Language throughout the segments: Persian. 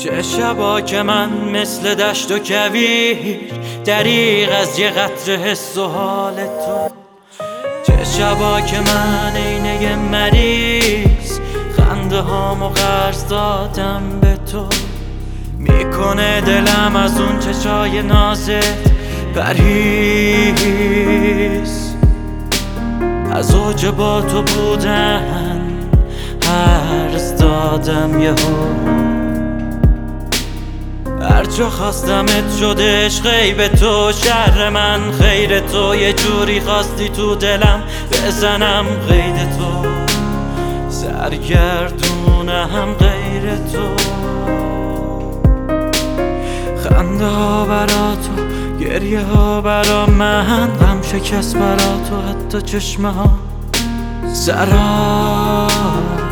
چه شبا که من مثل دشت و کویر دریغ از یه قطره حس و حال تو. چه شبا که من عینه مریض خنده هامو قرض دادم به تو. میکنه دلم از اون چشای نازت پرهیز، از اوج با تو بودن هرز دادم یهو. هر جا خواستمت شد عشقی به تو، شر من خیر تو. یه جوری خواستی تو دلم بزنم قید تو، سرگردونم غیر تو. خنده ها برا تو، گریه ها برا من، غم شکست برا تو، حتی چشمه ها سراب.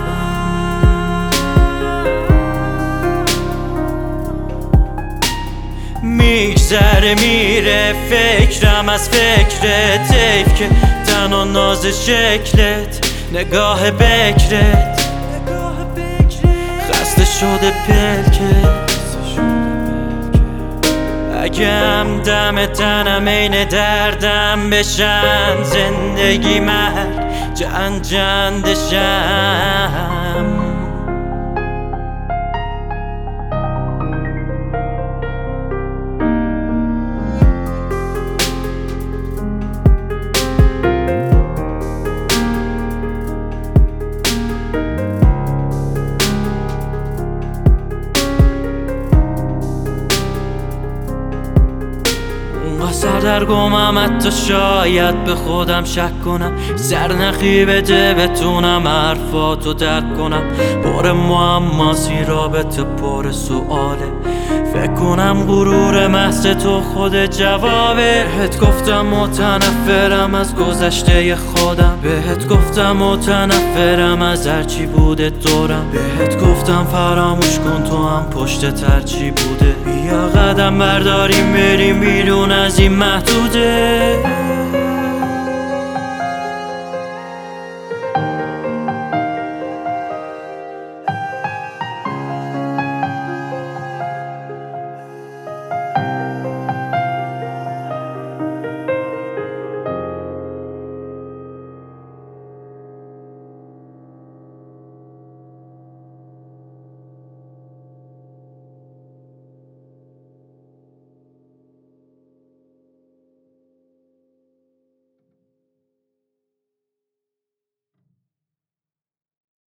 میگذره میره فکرم از فکرت، حیف که تن و ناز شکلت، نگاه بکرت خسته شده پلکت. اگه هم دم تنم این دردم بشن، زندگی مرگ جندشم. سردرگمم حتی شاید به خودم شک کنم، سرنخی بده بتونم حرفاتو درک کنم. پر معماسی رابطه پر سواله، فکر کنم غرور محض تو خود جوابه. بهت گفتم متنفرم از گذشته خودم، بهت گفتم متنفرم از هرچی بوده دورم. بهت گفتم فراموش کن تو هم پشت ترچی بوده. بیا قدم برداریم بریم بیرون از این محدوده.